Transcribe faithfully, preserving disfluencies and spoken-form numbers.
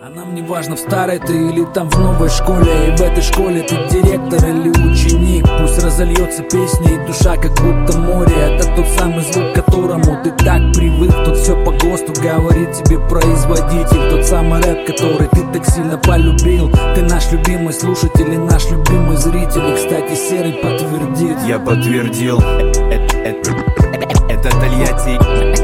А нам не важно, в старой ты или там в новой школе. И в этой школе ты директор или ученик. Пусть разольется песня и душа как будто море. Это тот самый звук, к которому ты так привык. Тут все по ГОСТу говорит тебе производитель. Тот самый рэп, который ты так сильно полюбил. Ты наш любимый слушатель и наш любимый зритель. И, кстати, Серый подтвердит. Я подтвердил. Это Тольятти.